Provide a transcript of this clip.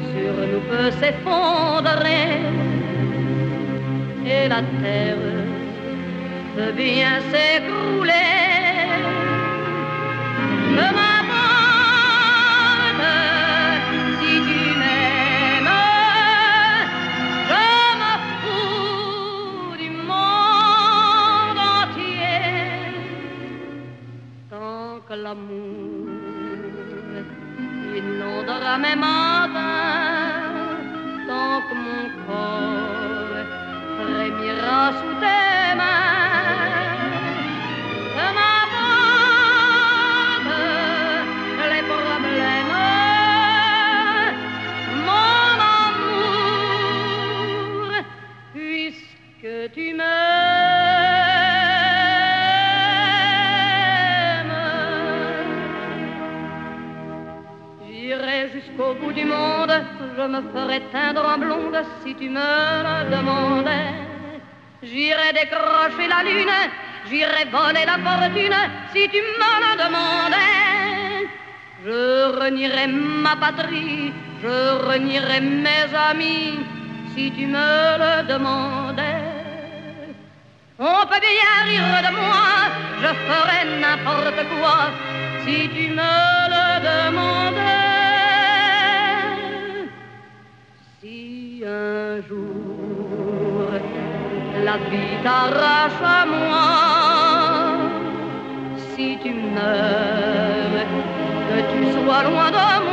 sur nous peut s'effondrer et la terre peut bien s'écrouler. Peu m'importe si tu m'aimes, je me fous du monde entier. Tant que l'amour inondera mes matins, tant que mon corps frémira sous tes mains, que m'importe les problèmes, mon amour, puisque tu m'aimes. J'irai jusqu'au bout du monde, je me ferai teindre en blonde si tu me le demandais. J'irai décrocher la lune, j'irai voler la fortune si tu me le demandais. Je renierai ma patrie, je renierai mes amis si tu me le demandais. On peut bien rire de moi, je ferai n'importe quoi si tu me le demandais. Si un jour la vie t'arrache à moi, si tu meurs, que tu sois loin de moi.